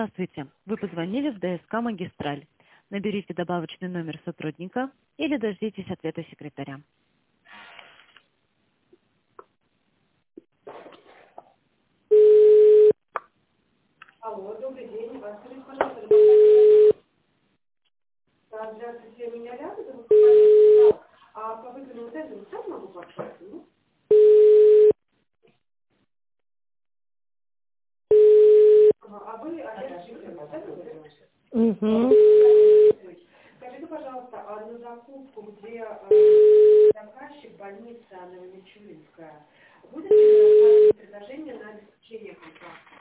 Здравствуйте. Вы позвонили в ДСК «Магистраль». Наберите добавочный номер сотрудника или дождитесь ответа секретаря. Алло, добрый день. Вас скажите, пожалуйста, здравствуйте, меня Ляна зовут, а по выгодному тендеру сейчас могу пообщаться? Ну? А вы Олег Викторович, да, говорите? Угу. Скажите, пожалуйста, а на закупку, где заказчик больница Новомичуринская, будет ли рассматривать предложение на обеспечение контракта?